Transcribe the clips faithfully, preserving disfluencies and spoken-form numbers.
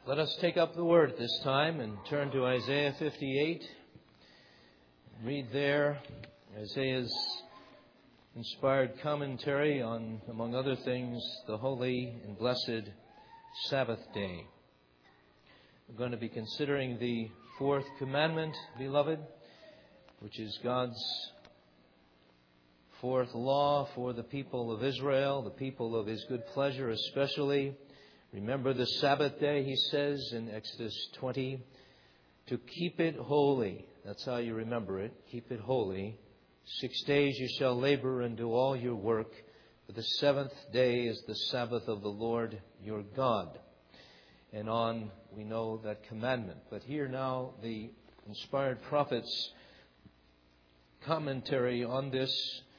Let us take up the word at this time and turn to Isaiah fifty-eight. Read there Isaiah's inspired commentary on, among other things, the holy and blessed Sabbath day. We're going to be considering the fourth commandment, beloved, which is God's fourth law for the people of Israel, the people of His good pleasure especially. Remember the Sabbath day, he says in Exodus twenty, to keep it holy. That's how you remember it. Keep it holy. Six days you shall labor and do all your work, but the seventh day is the Sabbath of the Lord your God. And on we know that commandment. But here now the inspired prophet's commentary on this,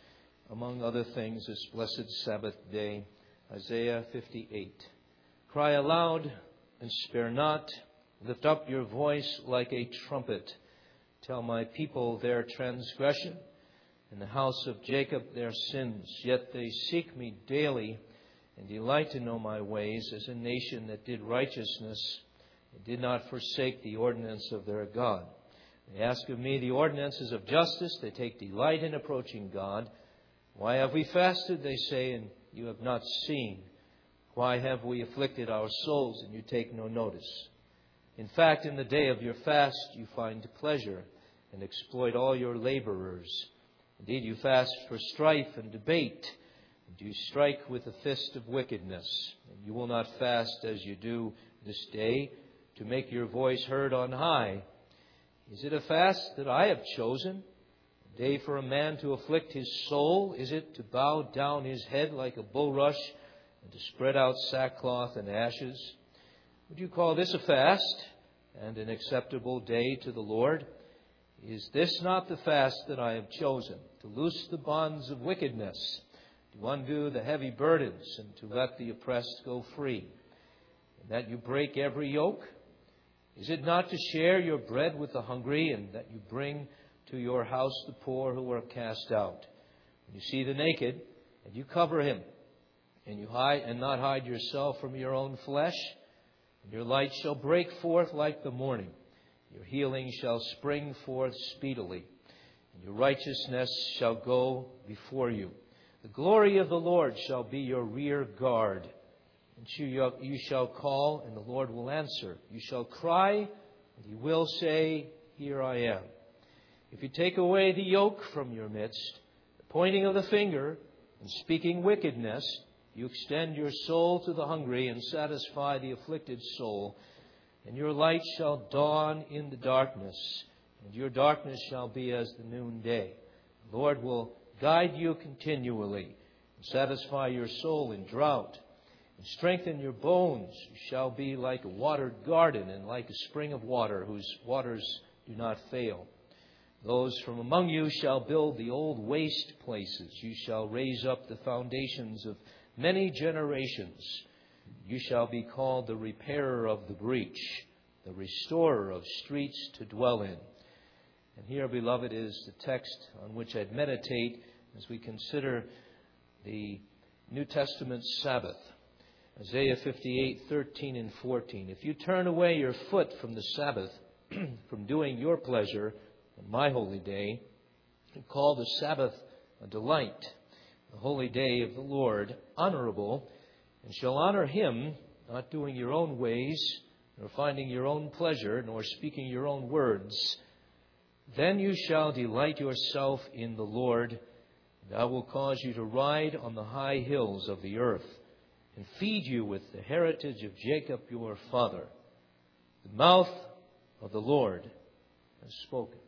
among other things, this blessed Sabbath day, Isaiah fifty-eight. Cry aloud and spare not. Lift up your voice like a trumpet. Tell my people their transgression, and the house of Jacob their sins. Yet they seek me daily and delight to know my ways, as a nation that did righteousness and did not forsake the ordinance of their God. They ask of me the ordinances of justice. They take delight in approaching God. Why have we fasted, they say, and you have not seen? Why have we afflicted our souls, and you take no notice? In fact, in the day of your fast you find pleasure and exploit all your laborers. Indeed, you fast for strife and debate, and you strike with the fist of wickedness. And you will not fast as you do this day, to make your voice heard on high. Is it a fast that I have chosen? A day for a man to afflict his soul? Is it to bow down his head like a bulrush, and to spread out sackcloth and ashes? Would you call this a fast and an acceptable day to the Lord? Is this not the fast that I have chosen, to loose the bonds of wickedness, to undo the heavy burdens, and to let the oppressed go free, and that you break every yoke? Is it not to share your bread with the hungry, and that you bring to your house the poor who are cast out? When you see the naked, and you cover him, and you hide and not hide yourself from your own flesh, and your light shall break forth like the morning. Your healing shall spring forth speedily, and your righteousness shall go before you. The glory of the Lord shall be your rear guard. And you, you shall call, and the Lord will answer. You shall cry, and He will say, Here I am. If you take away the yoke from your midst, the pointing of the finger, and speaking wickedness, you extend your soul to the hungry and satisfy the afflicted soul. And your light shall dawn in the darkness, and your darkness shall be as the noonday. The Lord will guide you continually, and satisfy your soul in drought, and strengthen your bones. You shall be like a watered garden, and like a spring of water, whose waters do not fail. Those from among you shall build the old waste places. You shall raise up the foundations of many generations. You shall be called the repairer of the breach, the restorer of streets to dwell in. And here, beloved, is the text on which I'd meditate as we consider the New Testament Sabbath. Isaiah fifty-eight, thirteen and fourteen. If you turn away your foot from the Sabbath, from doing your pleasure on my holy day, and call the Sabbath a delight, the holy day of the Lord honorable, and shall honor Him, not doing your own ways, nor finding your own pleasure, nor speaking your own words, then you shall delight yourself in the Lord, and I will cause you to ride on the high hills of the earth, and feed you with the heritage of Jacob your father. The mouth of the Lord has spoken.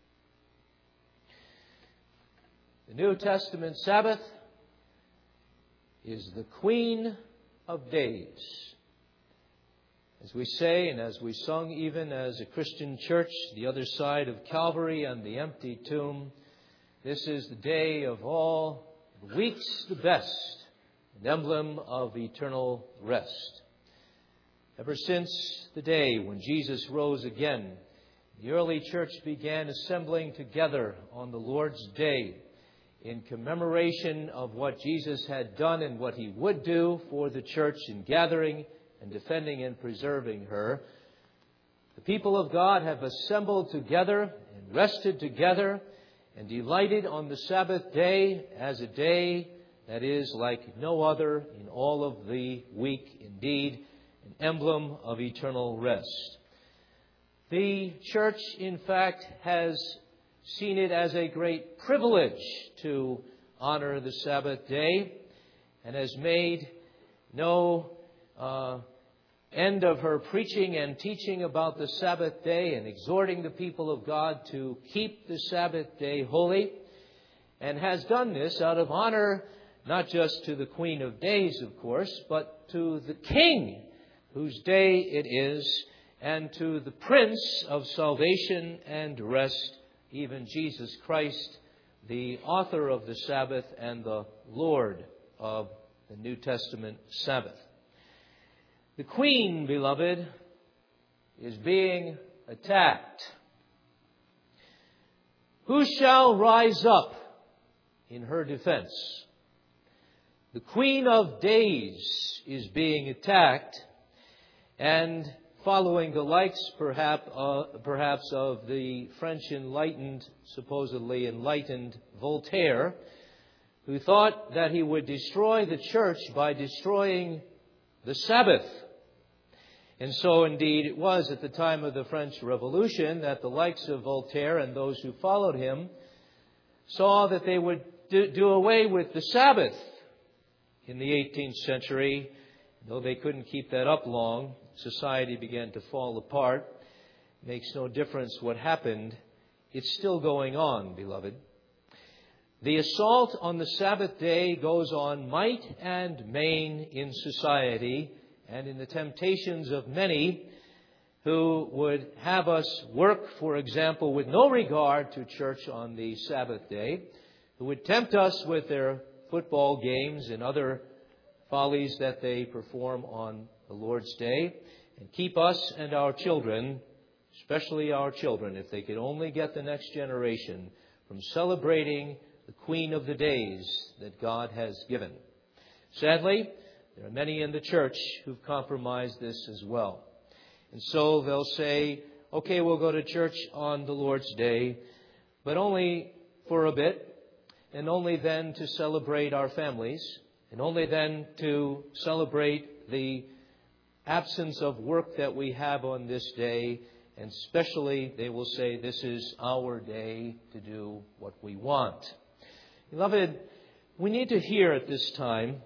The New Testament Sabbath is the Queen of days. As we say, and as we sung even as a Christian church, the other side of Calvary and the empty tomb, this is the day of all the weeks the best, an emblem of eternal rest. Ever since the day when Jesus rose again, the early church began assembling together on the Lord's Day in commemoration of what Jesus had done and what He would do for the church, in gathering and defending and preserving her. The people of God have assembled together and rested together and delighted on the Sabbath day as a day that is like no other in all of the week, indeed, an emblem of eternal rest. The church, in fact, has seen it as a great privilege to honor the Sabbath day and has made no uh, end of her preaching and teaching about the Sabbath day and exhorting the people of God to keep the Sabbath day holy, and has done this out of honor not just to the Queen of Days, of course, but to the King whose day it is, and to the Prince of salvation and rest, even Jesus Christ, the author of the Sabbath and the Lord of the New Testament Sabbath. The Queen, beloved, is being attacked. Who shall rise up in her defense? The Queen of Days is being attacked, and following the likes perhaps, uh, perhaps of the French enlightened, supposedly enlightened Voltaire, who thought that he would destroy the church by destroying the Sabbath. And so indeed it was at the time of the French Revolution that the likes of Voltaire and those who followed him saw that they would do, do away with the Sabbath in the eighteenth century. Though they couldn't keep that up long, society began to fall apart. It makes no difference what happened. It's still going on, beloved. The assault on the Sabbath day goes on might and main in society and in the temptations of many who would have us work, for example, with no regard to church on the Sabbath day, who would tempt us with their football games and other follies that they perform on the Lord's day, and keep us and our children, especially our children, if they could only get the next generation, from celebrating the Queen of the Days that God has given. Sadly, there are many in the church who've compromised this as well. And so they'll say, okay, we'll go to church on the Lord's Day, but only for a bit, and only then to celebrate our families, and only then to celebrate the absence of work that we have on this day. And especially, they will say, this is our day to do what we want. Beloved, we need to hear at this time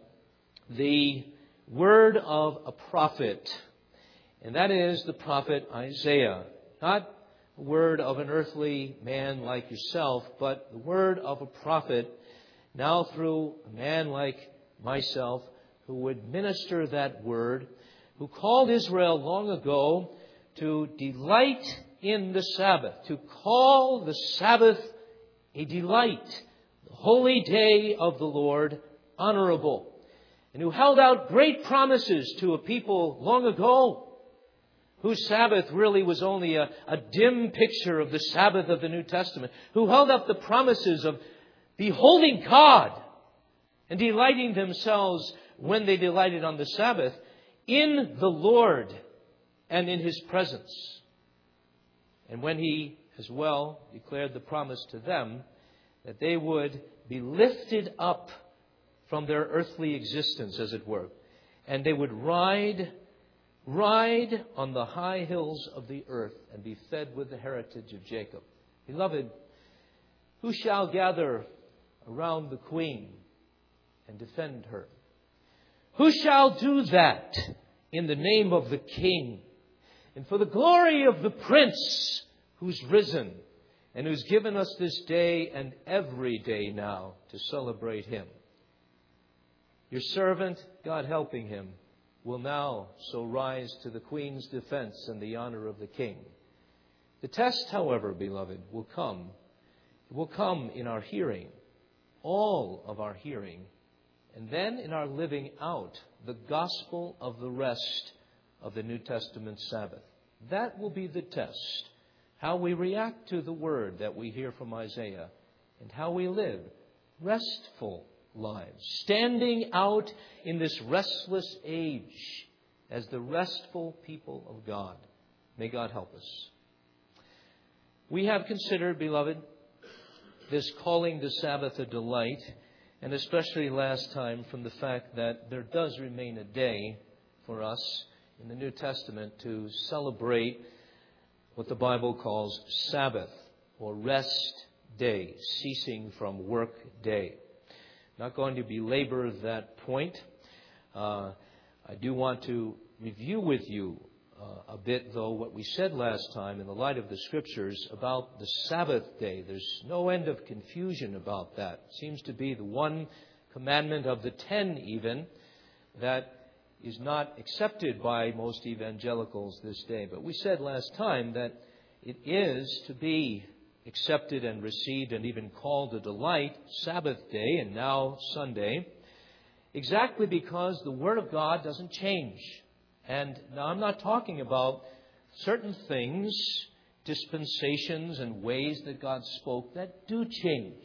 the word of a prophet, and that is the prophet Isaiah. Not a word of an earthly man like yourself, but the word of a prophet, now through a man like myself, who would minister that word, who called Israel long ago to delight in the Sabbath, to call the Sabbath a delight, the holy day of the Lord honorable, and who held out great promises to a people long ago, whose Sabbath really was only a, a dim picture of the Sabbath of the New Testament, who held up the promises of beholding God and delighting themselves when they delighted on the Sabbath in the Lord and in His presence. And when He as well declared the promise to them that they would be lifted up from their earthly existence, as it were, and they would ride, ride on the high hills of the earth and be fed with the heritage of Jacob. Beloved, who shall gather around the Queen and defend her? Who shall do that in the name of the King and for the glory of the Prince who's risen and who's given us this day and every day now to celebrate Him? Your servant, God helping him, will now so rise to the Queen's defense and the honor of the King. The test, however, beloved, will come. It will come in our hearing, all of our hearing, and then in our living out the gospel of the rest of the New Testament Sabbath. That will be the test, how we react to the word that we hear from Isaiah and how we live restful lives, standing out in this restless age as the restful people of God. May God help us. We have considered, beloved, this calling the Sabbath a delight, and especially last time from the fact that there does remain a day for us in the New Testament to celebrate what the Bible calls Sabbath, or rest day, ceasing from work day. Not going to belabor that point. Uh, I do want to review with you uh, a bit, though, what we said last time in the light of the Scriptures about the Sabbath day. There's no end of confusion about that. It seems to be the one commandment of the ten even that is not accepted by most evangelicals this day. But we said last time that it is to be accepted and received and even called a delight, Sabbath day and now Sunday, exactly because the Word of God doesn't change. And now I'm not talking about certain things, dispensations and ways that God spoke that do change,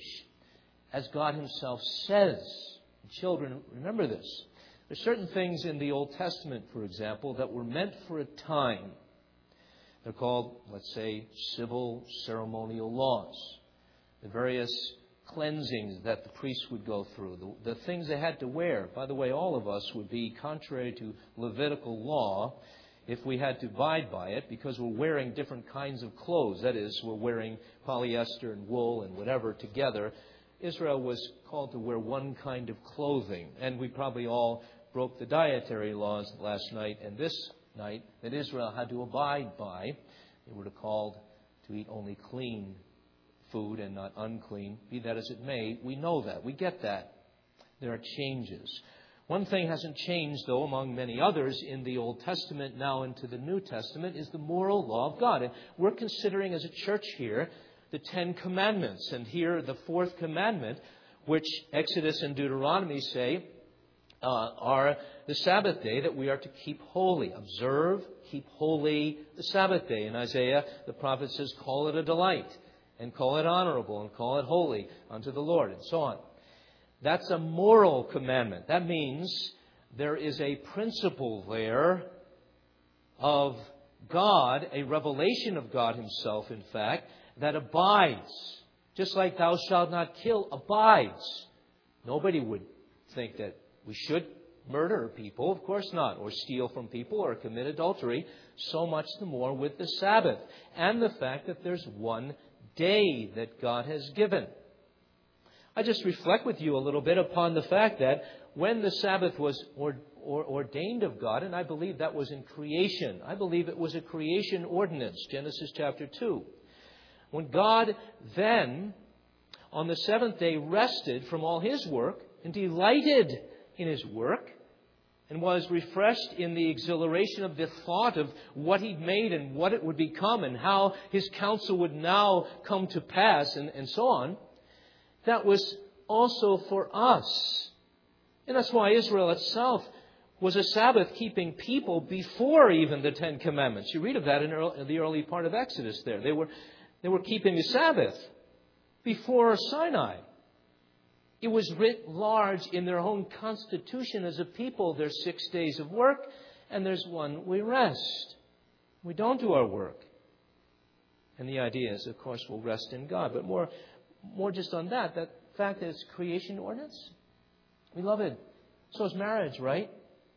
as God Himself says. Children, remember this. There's certain things in the Old Testament, for example, that were meant for a time. They're called, let's say, civil ceremonial laws. The various cleansings that the priests would go through. The, the things they had to wear. By the way, all of us would be contrary to Levitical law if we had to abide by it, because we're wearing different kinds of clothes. That is, we're wearing polyester and wool and whatever together. Israel was called to wear one kind of clothing. And we probably all broke the dietary laws last night and this night that Israel had to abide by. They were called to eat only clean food and not unclean. Be that as it may, we know that. We get that. There are changes. One thing hasn't changed, though, among many others in the Old Testament, now into the New Testament, is the moral law of God. And we're considering as a church here the Ten Commandments. And here the fourth commandment, which Exodus and Deuteronomy say uh, are the Sabbath day that we are to keep holy. Observe, keep holy the Sabbath day. In Isaiah, the prophet says, call it a delight, and call it honorable, and call it holy unto the Lord, and so on. That's a moral commandment. That means there is a principle there of God, a revelation of God Himself, in fact, that abides. Just like thou shalt not kill abides. Nobody would think that we should murder people. Of course not. Or steal from people or commit adultery. So much the more with the Sabbath. And the fact that there's one day that God has given. I just reflect with you a little bit upon the fact that when the Sabbath was or, or, ordained of God, and I believe that was in creation. I believe it was a creation ordinance, Genesis chapter two. When God then, on the seventh day, rested from all His work and delighted in His work and was refreshed in the exhilaration of the thought of what He'd made and what it would become and how His counsel would now come to pass and, and so on, that was also for us. And that's why Israel itself was a Sabbath-keeping people before even the Ten Commandments. You read of that in the early part of Exodus there. They were, they were keeping the Sabbath before Sinai. It was writ large in their own constitution as a people. There's six days of work and there's one we rest. We don't do our work. And the idea is, of course, we'll rest in God. But more, more just on that, that fact that it's creation ordinance. We love it. So is marriage, right?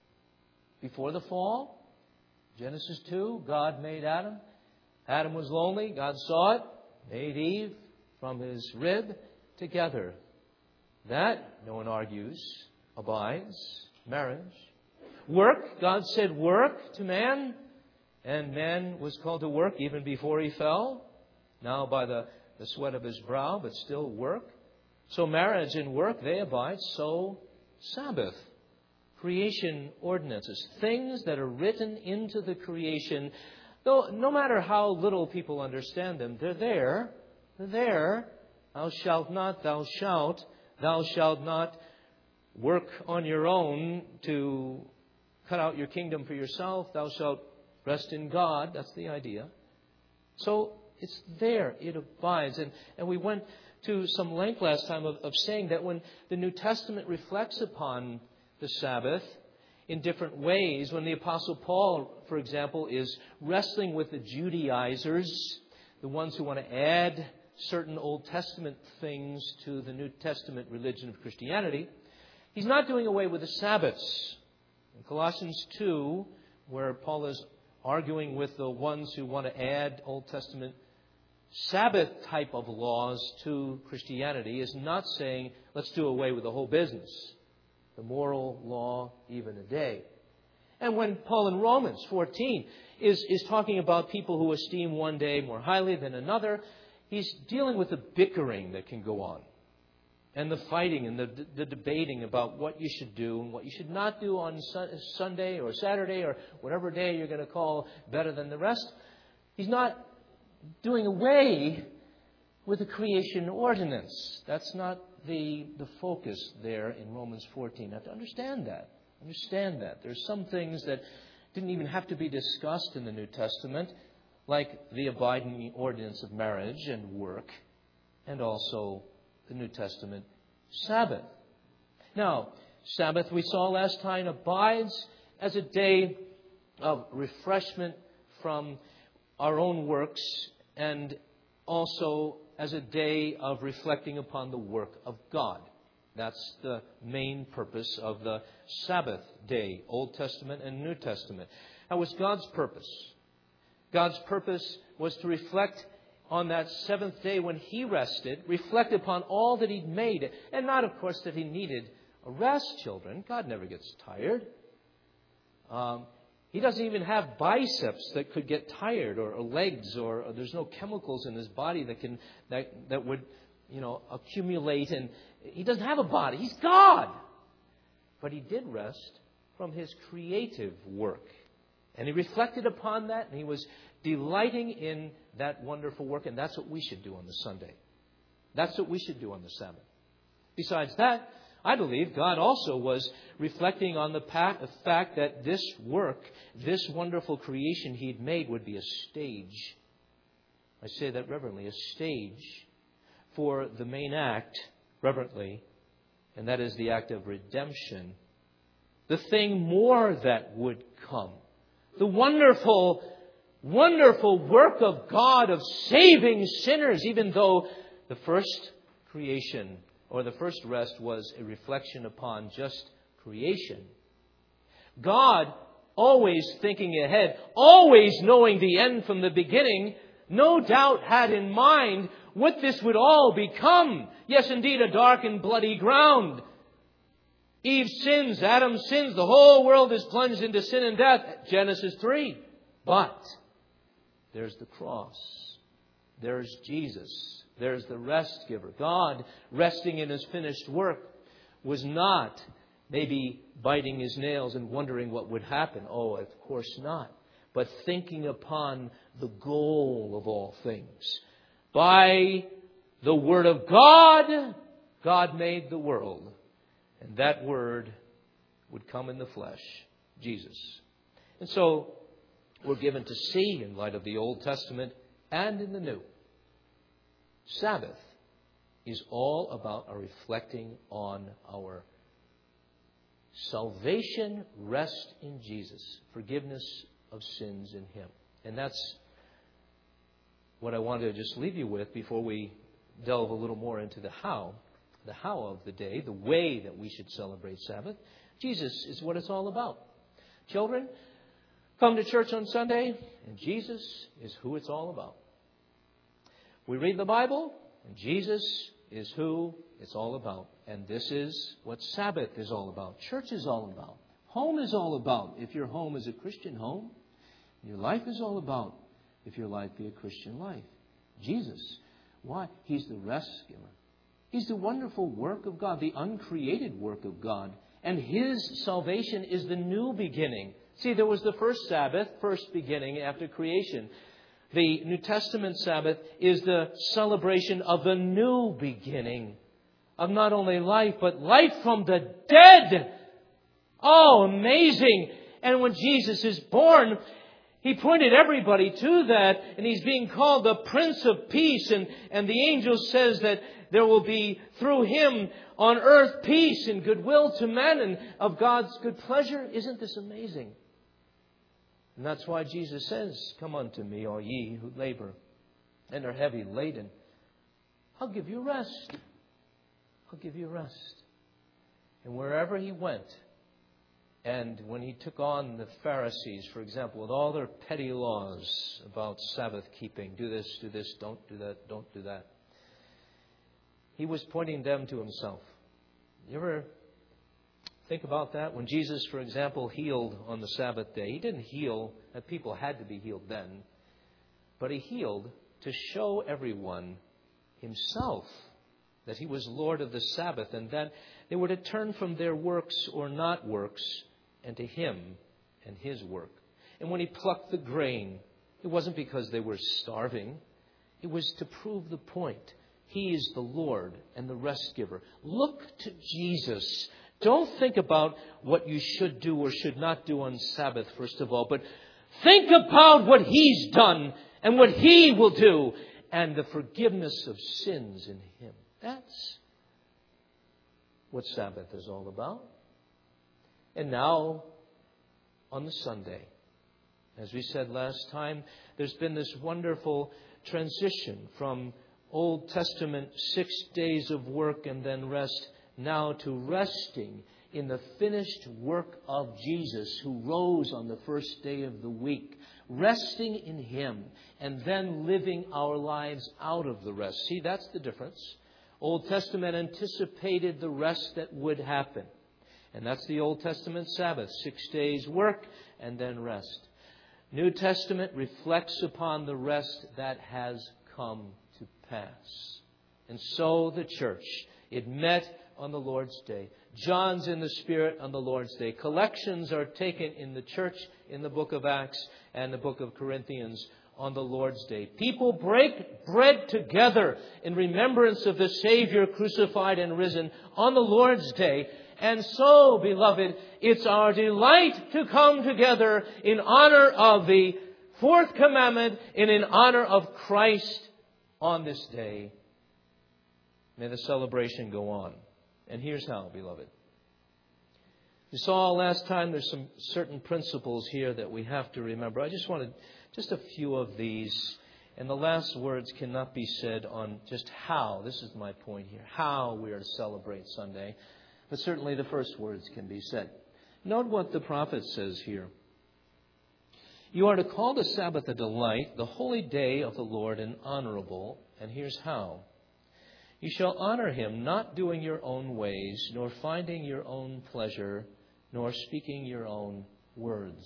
Before the fall, Genesis two, God made Adam. Adam was lonely. God saw it, made Eve from his rib together. That, no one argues, abides. Marriage. Work, God said work to man. And man was called to work even before he fell. Now by the, the sweat of his brow, but still work. So marriage and work, they abide. So Sabbath. Creation ordinances. Things that are written into the creation. Though no matter how little people understand them, they're there. They're there. Thou shalt not, thou shalt. Thou shalt not work on your own to cut out your kingdom for yourself. Thou shalt rest in God. That's the idea. So it's there. It abides. And, and we went to some length last time of, of saying that when the New Testament reflects upon the Sabbath, in different ways. When the Apostle Paul, for example, is wrestling with the Judaizers, the ones who want to add certain Old Testament things to the New Testament religion of Christianity, he's not doing away with the Sabbaths. In Colossians two, where Paul is arguing with the ones who want to add Old Testament Sabbath type of laws to Christianity, is not saying, let's do away with the whole business. The moral law, even a day. And when Paul in Romans fourteen is, is talking about people who esteem one day more highly than another, he's dealing with the bickering that can go on. And the fighting and the, the debating about what you should do and what you should not do on Sunday or Saturday or whatever day you're going to call better than the rest. He's not doing away with the creation ordinance. That's not the, the focus there in Romans fourteen. Now, to understand that, understand that. There's some things that didn't even have to be discussed in the New Testament, like the abiding ordinance of marriage and work, and also the New Testament Sabbath. Now, Sabbath, we saw last time, abides as a day of refreshment from our own works, and also as a day of reflecting upon the work of God. That's the main purpose of the Sabbath day, Old Testament and New Testament. That was God's purpose. God's purpose was to reflect on that seventh day when He rested, reflect upon all that He'd made. And not, of course, that He needed a rest, children. God never gets tired. Um, he doesn't even have biceps that could get tired, or, or legs, or, or there's no chemicals in His body that can that that would, you know, accumulate. And He doesn't have a body. He's God. But He did rest from His creative work. And He reflected upon that, and He was delighting in that wonderful work. And that's what we should do on the Sunday. That's what we should do on the Sabbath. Besides that, I believe God also was reflecting on the fact that this work, this wonderful creation He had made, would be a stage. I say that reverently, a stage for the main act, reverently, and that is the act of redemption. The thing more that would come. The wonderful, wonderful work of God of saving sinners, even though the first creation or the first rest was a reflection upon just creation. God, always thinking ahead, always knowing the end from the beginning, no doubt had in mind what this would all become. Yes, indeed, a dark and bloody ground. Eve sins, Adam sins, the whole world is plunged into sin and death. Genesis three. But there's the cross. There's Jesus. There's the rest giver. God, resting in His finished work, was not maybe biting His nails and wondering what would happen. Oh, of course not. But thinking upon the goal of all things. By the Word of God, God made the world. And that Word would come in the flesh, Jesus. And so we're given to see, in light of the Old Testament and in the New, Sabbath is all about our reflecting on our salvation, rest in Jesus, forgiveness of sins in Him. And that's what I want to just leave you with before we delve a little more into the how. The how of the day, the way that we should celebrate Sabbath. Jesus is what it's all about. Children, come to church on Sunday, and Jesus is who it's all about. We read the Bible, and Jesus is who it's all about. And this is what Sabbath is all about. Church is all about. Home is all about. If your home is a Christian home, your life is all about. If your life be a Christian life. Jesus. Why? He's the rest giver. He's the wonderful work of God, the uncreated work of God. And His salvation is the new beginning. See, there was the first Sabbath, first beginning after creation. The New Testament Sabbath is the celebration of the new beginning. Of not only life, but life from the dead. Oh, amazing. And when Jesus is born, He pointed everybody to that, and He's being called the Prince of Peace. And, and the angel says that there will be, through Him, on earth, peace and goodwill to men and of God's good pleasure. Isn't this amazing? And that's why Jesus says, "Come unto me, all ye who labor and are heavy laden. I'll give you rest. I'll give you rest." And wherever He went, and when He took on the Pharisees, for example, with all their petty laws about Sabbath keeping, do this, do this, don't do that, don't do that, He was pointing them to Himself. You ever think about that? When Jesus, for example, healed on the Sabbath day, He didn't heal that people had to be healed then, but He healed to show everyone Himself, that He was Lord of the Sabbath, and that they were to turn from their works or not works and to Him and His work. And when He plucked the grain, it wasn't because they were starving. It was to prove the point. He is the Lord and the rest giver. Look to Jesus. Don't think about what you should do or should not do on Sabbath, first of all, but think about what He's done and what He will do and the forgiveness of sins in Him. That's what Sabbath is all about. And now, on the Sunday, as we said last time, there's been this wonderful transition from Old Testament six days of work and then rest, now to resting in the finished work of Jesus, who rose on the first day of the week. Resting in Him and then living our lives out of the rest. See, that's the difference. Old Testament anticipated the rest that would happen. And that's the Old Testament Sabbath. Six days work and then rest. New Testament reflects upon the rest that has come to pass. And so the church, it met on the Lord's Day. John's in the Spirit on the Lord's Day. Collections are taken in the church in the book of Acts and the book of Corinthians on the Lord's Day. People break bread together in remembrance of the Savior crucified and risen on the Lord's Day. And so, beloved, it's our delight to come together in honor of the fourth commandment and in honor of Christ on this day. May the celebration go on. And here's how, beloved. You saw last time there's some certain principles here that we have to remember. I just wanted just a few of these. And the last words cannot be said on just how. This is my point here. How we are to celebrate Sunday. But certainly the first words can be said. Note what the prophet says here. You are to call the Sabbath a delight, the holy day of the Lord, and honorable. And here's how. You shall honor Him, not doing your own ways, nor finding your own pleasure, nor speaking your own words.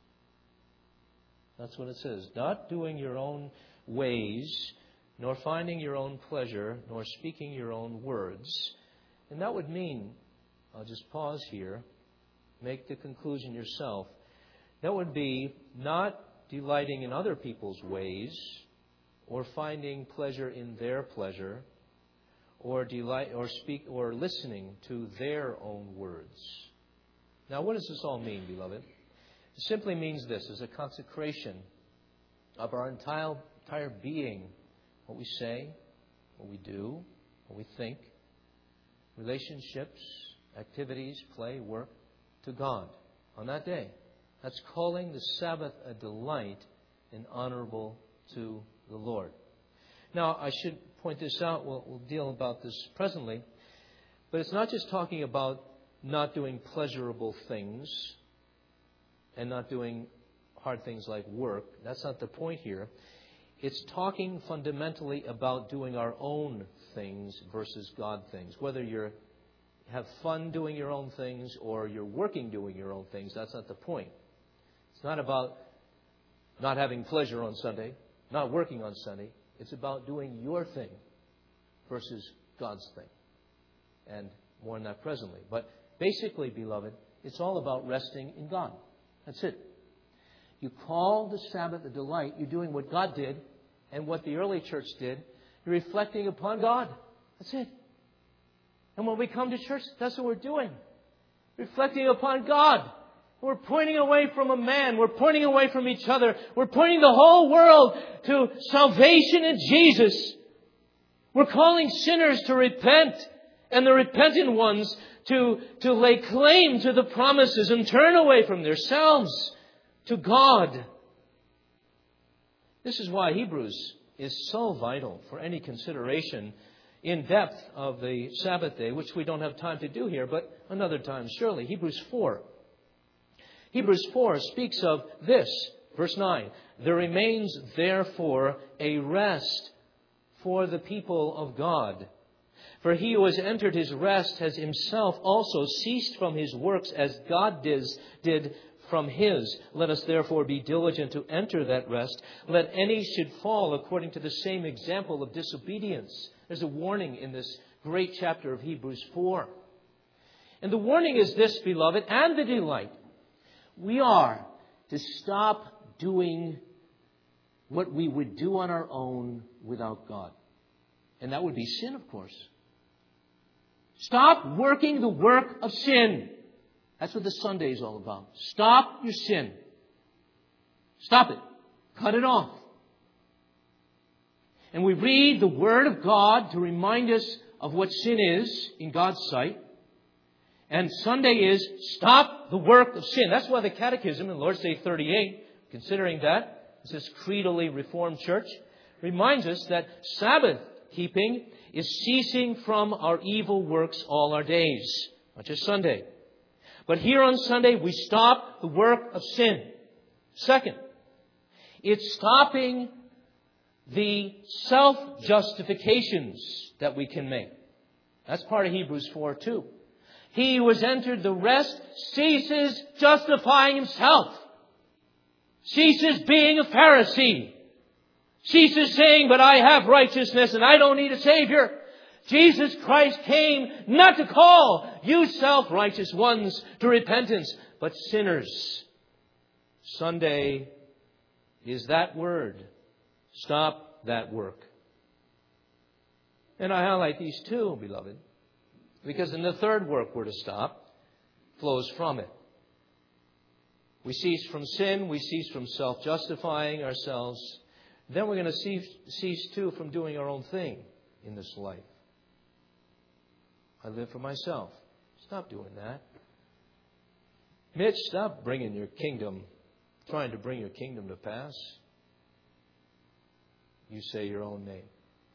That's what it says. Not doing your own ways, nor finding your own pleasure, nor speaking your own words. And that would mean, I'll just pause here, make the conclusion yourself. That would be not delighting in other people's ways, or finding pleasure in their pleasure, or delight, or speak, or listening to their own words. Now, what does this all mean, beloved? It simply means this: is a consecration of our entire entire being, what we say, what we do, what we think, relationships, activities, play, work, to God on that day. That's calling the Sabbath a delight and honorable to the Lord. Now, I should point this out. We'll, we'll deal about this presently. But it's not just talking about not doing pleasurable things and not doing hard things like work. That's not the point here. It's talking fundamentally about doing our own things versus God things. Whether you're have fun doing your own things or you're working doing your own things, that's not the point. It's not about not having pleasure on Sunday, not working on Sunday. It's about doing your thing versus God's thing. And more on that presently. But basically, beloved, it's all about resting in God. That's it. You call the Sabbath a delight. You're doing what God did and what the early church did. You're reflecting upon God. That's it. And when we come to church, that's what we're doing. Reflecting upon God. We're pointing away from a man. We're pointing away from each other. We're pointing the whole world to salvation in Jesus. We're calling sinners to repent, and the repentant ones to, to lay claim to the promises and turn away from themselves to God. This is why Hebrews is so vital for any consideration in depth of the Sabbath day, which we don't have time to do here, but another time surely. Hebrews four. Hebrews four speaks of this, verse nine. There remains therefore a rest for the people of God. For he who has entered his rest has himself also ceased from his works as God did, did from his. Let us therefore be diligent to enter that rest. Let any should fall according to the same example of disobedience. There's a warning in this great chapter of Hebrews four. And the warning is this, beloved, and the delight. We are to stop doing what we would do on our own without God. And that would be sin, of course. Stop working the work of sin. That's what the Sunday is all about. Stop your sin. Stop it. Cut it off. And we read the Word of God to remind us of what sin is in God's sight. And Sunday is stop the work of sin. That's why the Catechism in Lord's Day thirty-eight, considering that, this is creedally Reformed Church, reminds us that Sabbath keeping is ceasing from our evil works all our days, not just Sunday. But here on Sunday, we stop the work of sin. Second, it's stopping the self-justifications that we can make. That's part of Hebrews four too. He who has entered the rest ceases justifying himself. Ceases being a Pharisee. Ceases saying, but I have righteousness and I don't need a Savior. Jesus Christ came not to call you self-righteous ones to repentance, but sinners. Sunday is that word. Stop that work. And I highlight these two, beloved, because in the third work we're to stop flows from it. We cease from sin. We cease from self-justifying ourselves. Then we're going to cease, cease too from doing our own thing in this life. I live for myself. Stop doing that. Mitch, stop bringing your kingdom, trying to bring your kingdom to pass. You say your own name.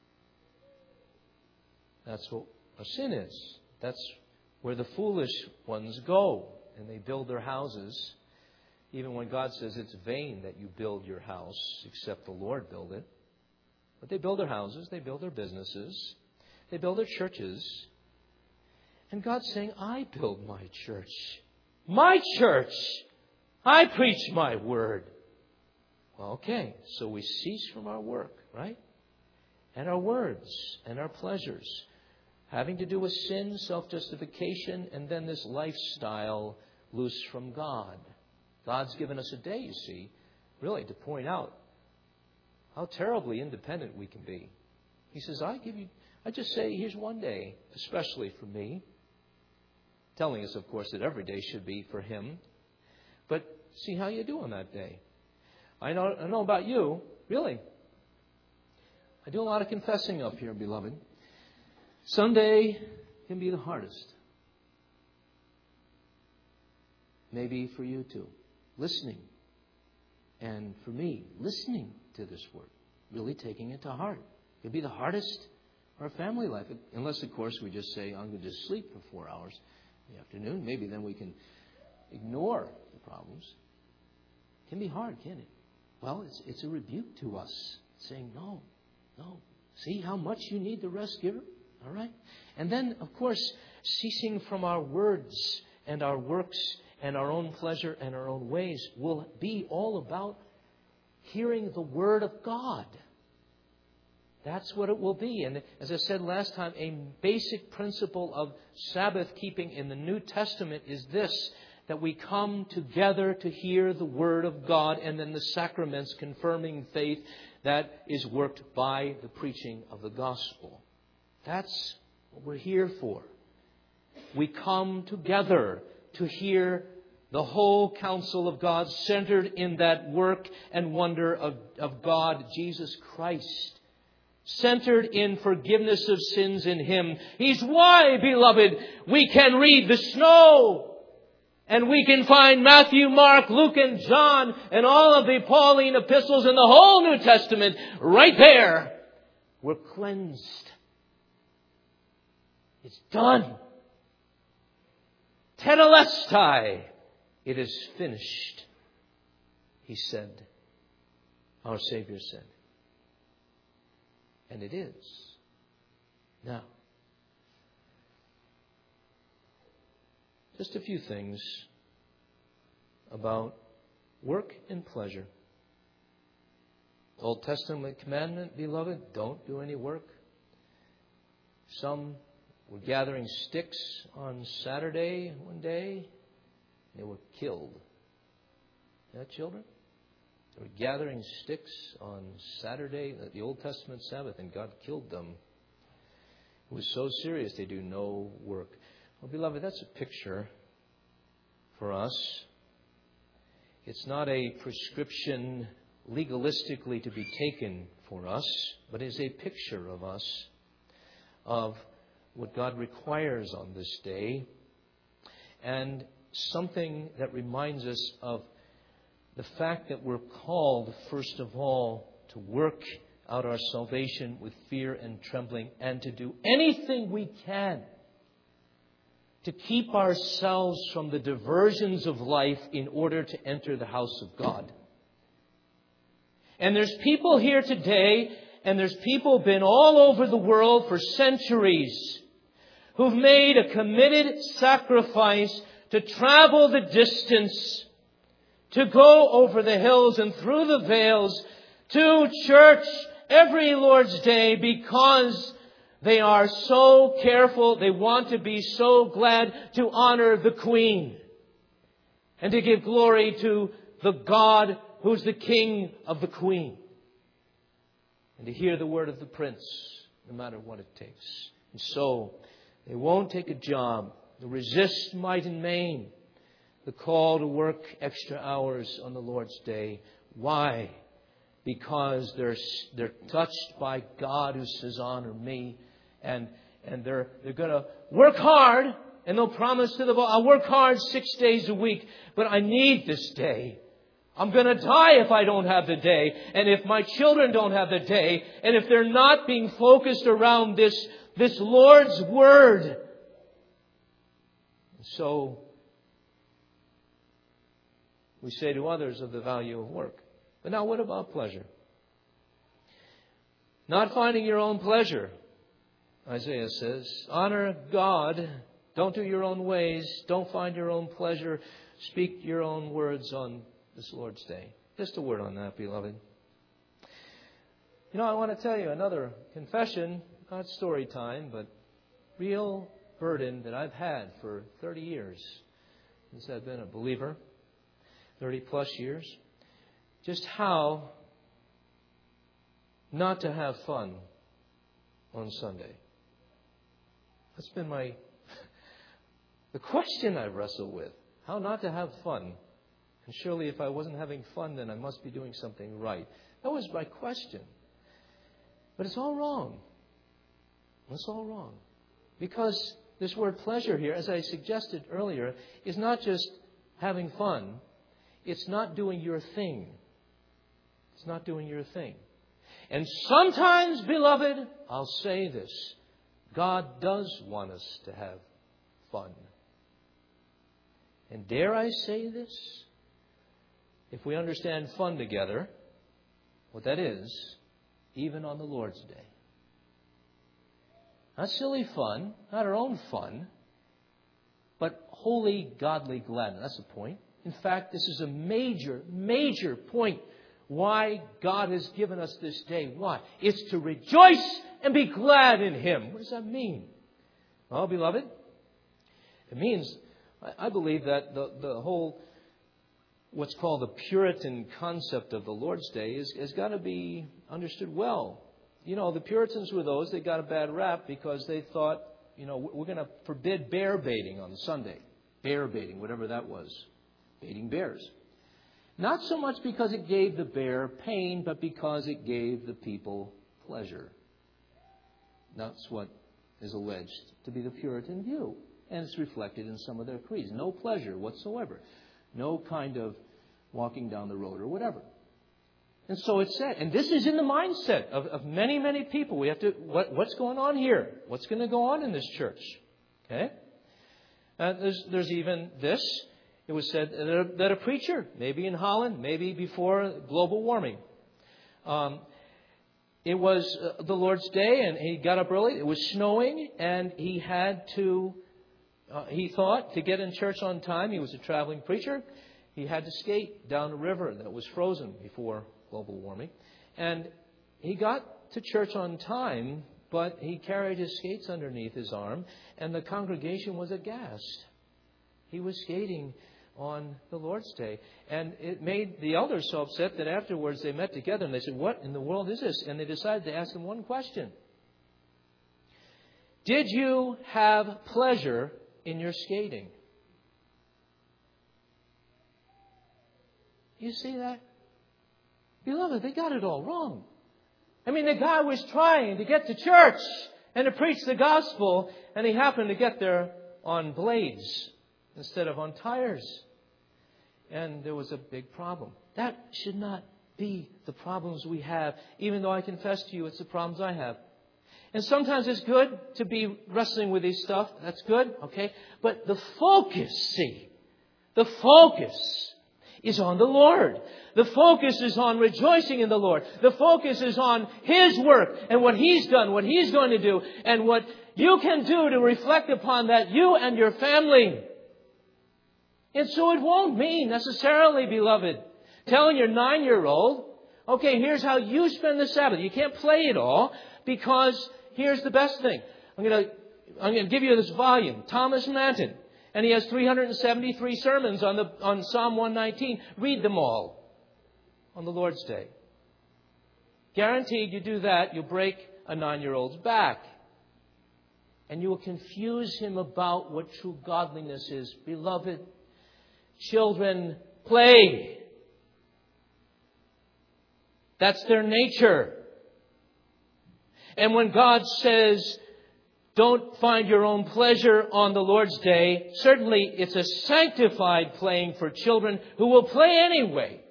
That's what a sin is. That's where the foolish ones go, and they build their houses. Even when God says it's vain that you build your house, except the Lord build it. But they build their houses, they build their businesses, they build their churches. And God's saying, I build my church. My church. I preach my word. Well, okay, so we cease from our work, right? And our words and our pleasures, having to do with sin, self-justification, and then this lifestyle loose from God. God's given us a day, you see, really to point out how terribly independent we can be. He says, I give you, I just say, here's one day, especially for me. Telling us, of course, that every day should be for Him. But see how you do on that day. I know, I know about you, really. I do a lot of confessing up here, beloved. Sunday can be the hardest. Maybe for you too. Listening. And for me, listening to this word. Really taking it to heart. It could be the hardest for our family life. Unless, of course, we just say, I'm going to just sleep for four hours in the afternoon. Maybe then we can ignore the problems. It can be hard, can't it? Well, it's, it's a rebuke to us. Saying, no, no. See how much you need the rest giver? All right? And then, of course, ceasing from our words and our works and our own pleasure and our own ways will be all about hearing the Word of God. That's what it will be. And as I said last time, a basic principle of Sabbath keeping in the New Testament is this, that we come together to hear the Word of God and then the sacraments confirming faith that is worked by the preaching of the gospel. That's what we're here for. We come together to hear The whole counsel of God centered in that work and wonder of, of God, Jesus Christ. Centered in forgiveness of sins in Him. He's why, beloved, we can read the snow. And we can find Matthew, Mark, Luke, and John, and all of the Pauline epistles in the whole New Testament right there. We're cleansed. It's done. Tetelestai. It is finished, He said. Our Savior said. And it is. Now, just a few things about work and pleasure. Old Testament commandment, beloved, don't do any work. Some were gathering sticks on Saturday one day. They were killed. Yeah, children? They were gathering sticks on Saturday, the Old Testament Sabbath, and God killed them. It was so serious they do no work. Well, beloved, that's a picture for us. It's not a prescription legalistically to be taken for us, but is a picture of us, of what God requires on this day, and something that reminds us of the fact that we're called, first of all, to work out our salvation with fear and trembling, and to do anything we can to keep ourselves from the diversions of life in order to enter the house of God. And there's people here today, and there's people been all over the world for centuries who've made a committed sacrifice to travel the distance, to go over the hills and through the vales to church every Lord's Day because they are so careful. They want to be so glad to honor the Queen and to give glory to the God who's the King of the Queen, and to hear the word of the Prince, no matter what it takes. And so they won't take a job. They resist might and main the call to work extra hours on the Lord's Day. Why? Because they're they're touched by God, who says, honor me. And and they're they're going to work hard, and they'll promise to the boss, I'll work hard six days a week, but I need this day. I'm going to die if I don't have the day, and if my children don't have the day, and if they're not being focused around this, this Lord's Word. So we say to others of the value of work. But now what about pleasure? Not finding your own pleasure. Isaiah says, honor God. Don't do your own ways. Don't find your own pleasure. Speak your own words on this Lord's Day. Just a word on that, beloved. You know, I want to tell you another confession, not story time, but real burden that I've had for thirty years since I've been a believer, thirty plus years. Just how not to have fun on Sunday. That's been my the question I wrestle with. How not to have fun. And surely if I wasn't having fun, then I must be doing something right. That was my question. But it's all wrong. It's all wrong. Because this word pleasure here, as I suggested earlier, is not just having fun. It's not doing your thing. It's not doing your thing. And sometimes, beloved, I'll say this. God does want us to have fun. And dare I say this? If we understand fun together, what that is, even on the Lord's Day. Not silly fun, not our own fun, but holy, godly gladness. That's the point. In fact, this is a major, major point why God has given us this day. Why? It's to rejoice and be glad in Him. What does that mean? Well, beloved, it means, I believe that the, the whole, what's called the Puritan concept of the Lord's Day is, has got to be understood well. You know, the Puritans were those that got a bad rap because they thought, you know, we're going to forbid bear baiting on Sunday. Bear baiting, whatever that was. baiting bears. Not so much because it gave the bear pain, but because it gave the people pleasure. That's what is alleged to be the Puritan view. And it's reflected in some of their creeds. No pleasure whatsoever. No kind of walking down the road or whatever. And so it's said. And this is in the mindset of, of many, many people. We have to, what, what's going on here? What's going to go on in this church? Okay? Uh, there's, there's even this. It was said that a, that a preacher, maybe in Holland, maybe before global warming, um, it was uh, the Lord's Day, and he got up early. It was snowing, and he had to, uh, he thought, to get in church on time. He was a traveling preacher. He had to skate down a river that was frozen before global warming. And he got to church on time, but he carried his skates underneath his arm, and the congregation was aghast. He was skating on the Lord's Day. And it made the elders so upset that afterwards they met together and they said, what in the world is this? And they decided to ask him one question. Did you have pleasure in your skating? You see that? Beloved, they got it all wrong. I mean, the guy was trying to get to church and to preach the gospel, and he happened to get there on blades instead of on tires. And there was a big problem. That should not be the problems we have, even though I confess to you it's the problems I have. And sometimes it's good to be wrestling with these stuff. That's good, okay? But the focus, see, the focus is on the Lord. The focus is on rejoicing in the Lord. The focus is on His work and what He's done, what He's going to do, and what you can do to reflect upon that, you and your family. And so it won't mean necessarily, beloved, telling your nine-year-old, okay, here's how you spend the Sabbath. You can't play it all, because here's the best thing. I'm going to I'm going to give you this volume, Thomas Manton, and he has three hundred seventy-three sermons on the on Psalm one nineteen. Read them all on the Lord's Day. Guaranteed, you do that, you'll break a nine-year-old's back. And you will confuse him about what true godliness is. Beloved, children play. That's their nature. And when God says, don't find your own pleasure on the Lord's Day, certainly it's a sanctified playing for children who will play anyway.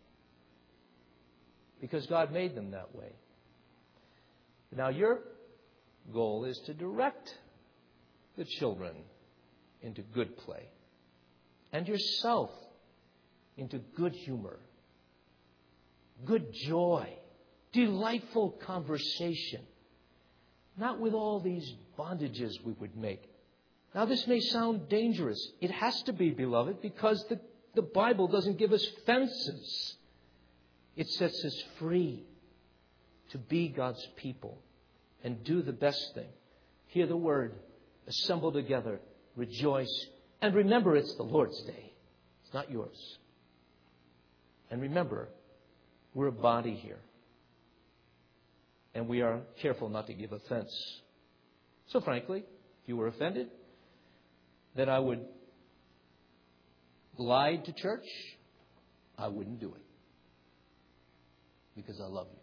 Because God made them that way. Now your goal is to direct the children into good play. And yourself into good humor, good joy, delightful conversation. Not with all these bondages we would make. Now this may sound dangerous. It has to be, beloved, because the, the Bible doesn't give us fences. It sets us free to be God's people and do the best thing. Hear the word, assemble together, rejoice, and remember it's the Lord's Day. It's not yours. And remember, we're a body here. And we are careful not to give offense. So frankly, if you were offended that I would glide to church, I wouldn't do it. Because I love you.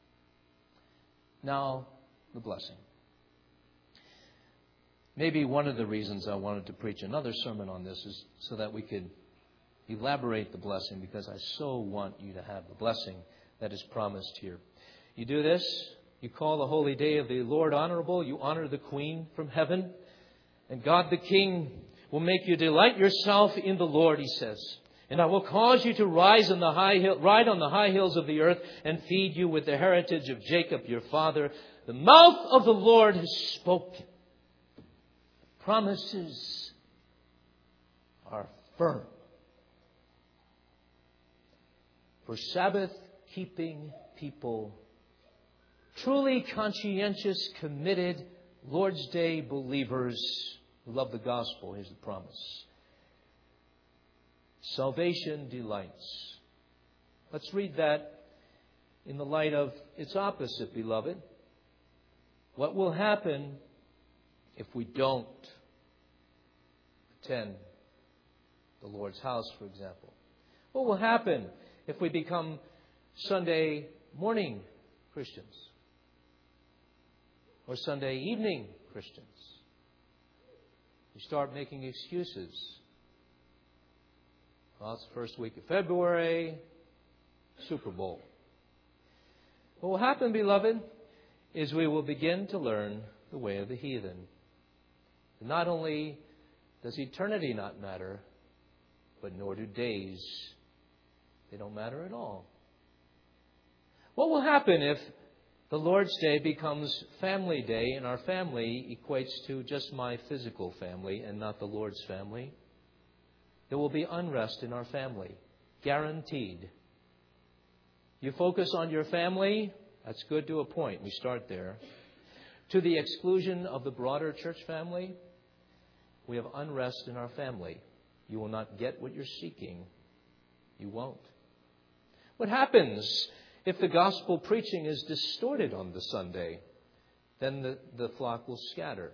Now, the blessing. Maybe one of the reasons I wanted to preach another sermon on this is so that we could elaborate the blessing, because I so want you to have the blessing that is promised here. You do this, you call the holy day of the Lord honorable, you honor the Queen from heaven, and God the King will make you delight yourself in the Lord, he says. And I will cause you to rise on the high hill, ride on the high hills of the earth and feed you with the heritage of Jacob your father. The mouth of the Lord has spoken. Promises are firm. For Sabbath-keeping people, truly conscientious, committed, Lord's Day believers who love the gospel, here's the promise. Salvation delights. Let's read that in the light of its opposite, beloved. What will happen if we don't attend the Lord's house, for example. What will happen if we become Sunday morning Christians? Or Sunday evening Christians? We start making excuses. Well, it's the first week of February, Super Bowl. What will happen, beloved, is we will begin to learn the way of the heathen. Not only does eternity not matter, but nor do days. They don't matter at all. What will happen if the Lord's Day becomes family day and our family equates to just my physical family and not the Lord's family? There will be unrest in our family. Guaranteed. You focus on your family, that's good to a point. We start there. To the exclusion of the broader church family, we have unrest in our family. You will not get what you're seeking. You won't. What happens if the gospel preaching is distorted on the Sunday? Then the, the flock will scatter.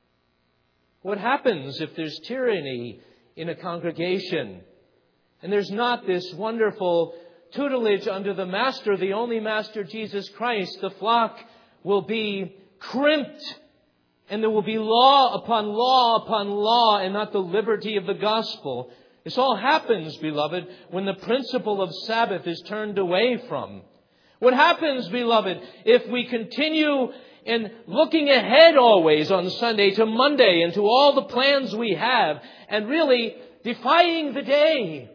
What happens if there's tyranny in a congregation and there's not this wonderful tutelage under the Master, the only Master, Jesus Christ? The flock will be crimped, and there will be law upon law upon law, and not the liberty of the gospel. This all happens, beloved, when the principle of Sabbath is turned away from. What happens, beloved, if we continue in looking ahead always on Sunday to Monday and to all the plans we have, and really defying the day?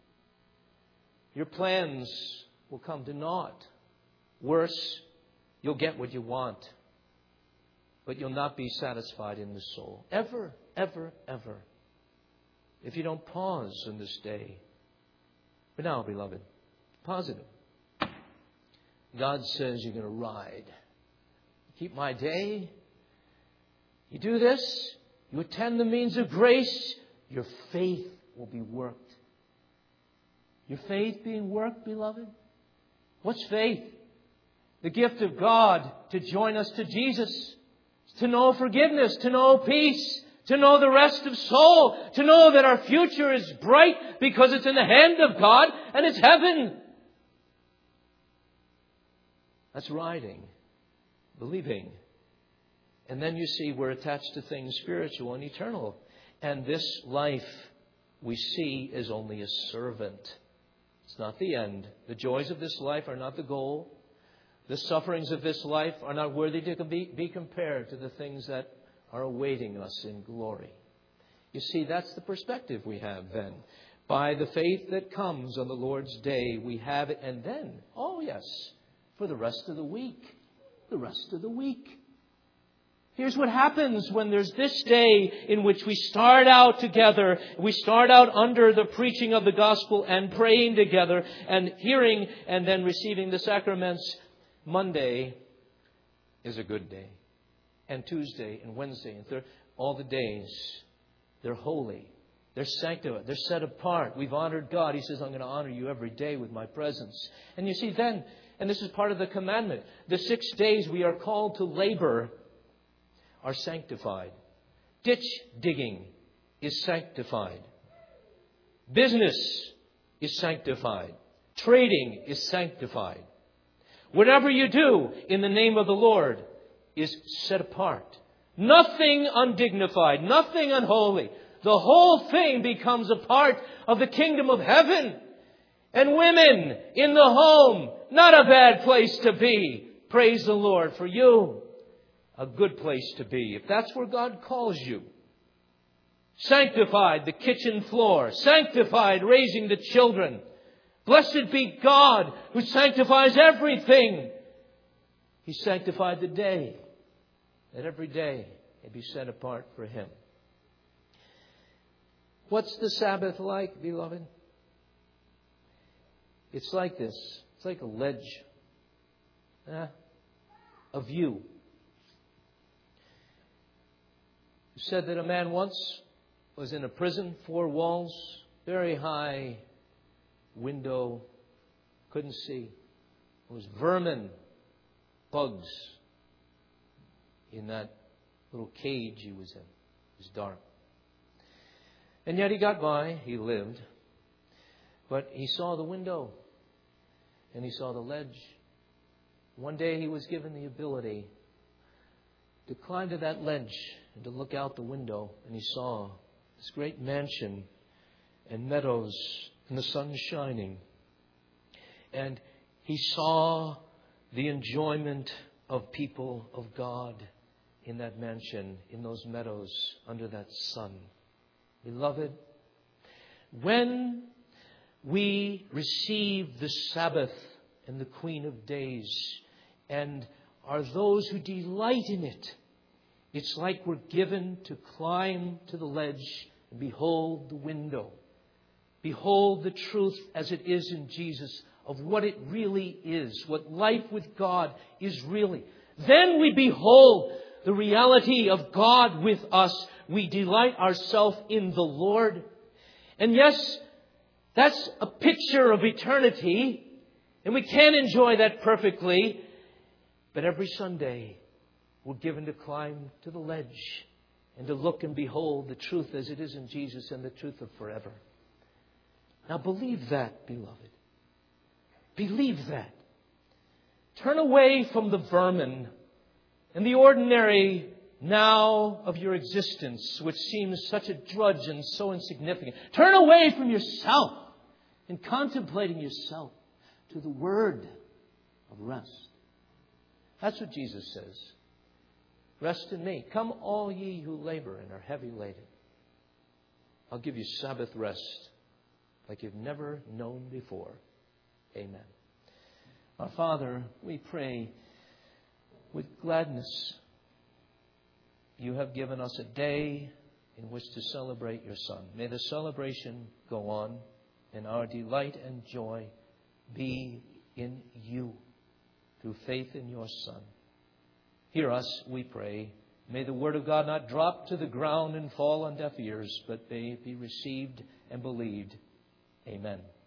Your plans will come to naught. Worse, you'll get what you want, but you'll not be satisfied in the soul. Ever, ever, ever. If you don't pause on this day. But now, beloved, positive. God says you're going to ride. Keep my day. You do this, you attend the means of grace, your faith will be worked. Your faith being worked, beloved? What's faith? The gift of God to join us to Jesus, to know forgiveness, to know peace, to know the rest of soul, to know that our future is bright because it's in the hand of God and it's heaven. That's riding, believing. And then you see we're attached to things spiritual and eternal. And this life we see is only a servant. It's not the end. The joys of this life are not the goal. The sufferings of this life are not worthy to be, be compared to the things that are awaiting us in glory. You see, that's the perspective we have then. By the faith that comes on the Lord's day, we have it. And then, oh yes, for the rest of the week. The rest of the week. Here's what happens when there's this day in which we start out together. We start out under the preaching of the gospel and praying together and hearing and then receiving the sacraments. Monday is a good day. And Tuesday and Wednesday and Thursday, all the days, they're holy. They're sanctified. They're set apart. We've honored God. He says, I'm going to honor you every day with my presence. And you see then, and this is part of the commandment, the six days we are called to labor are sanctified. Ditch digging is sanctified. Business is sanctified. Trading is sanctified. Whatever you do in the name of the Lord is set apart. Nothing undignified, nothing unholy. The whole thing becomes a part of the kingdom of heaven. And women in the home, not a bad place to be. Praise the Lord for you. A good place to be, if that's where God calls you. Sanctified the kitchen floor. Sanctified raising the children. Blessed be God who sanctifies everything. He sanctified the day, that every day may be set apart for Him. What's the Sabbath like, beloved? It's like this. It's like a ledge. Eh? A view. You said that a man once was in a prison, four walls, very high window, couldn't see. It was vermin, bugs in that little cage he was in. It was dark. And yet he got by, he lived. But he saw the window and he saw the ledge. One day he was given the ability to climb to that ledge and to look out the window, and he saw this great mansion and meadows and the sun shining. And he saw the enjoyment of people of God in that mansion, in those meadows, under that sun. Beloved, when we receive the Sabbath and the Queen of Days and are those who delight in it, it's like we're given to climb to the ledge and behold the window. Behold the truth as it is in Jesus of what it really is, what life with God is really. Then we behold the reality of God with us. We delight ourselves in the Lord. And yes, that's a picture of eternity, and we can't enjoy that perfectly. But every Sunday, we're given to climb to the ledge and to look and behold the truth as it is in Jesus and the truth of forever. Now believe that, beloved. Believe that. Turn away from the vermin and the ordinary now of your existence, which seems such a drudge and so insignificant. Turn away from yourself and contemplating yourself to the word of rest. That's what Jesus says. Rest in me. Come all ye who labor and are heavy laden. I'll give you Sabbath rest like you've never known before. Amen. Our Father, we pray with gladness. You have given us a day in which to celebrate your Son. May the celebration go on, and our delight and joy be in you through faith in your Son. Hear us, we pray. May the Word of God not drop to the ground and fall on deaf ears, but may it be received and believed. Amen.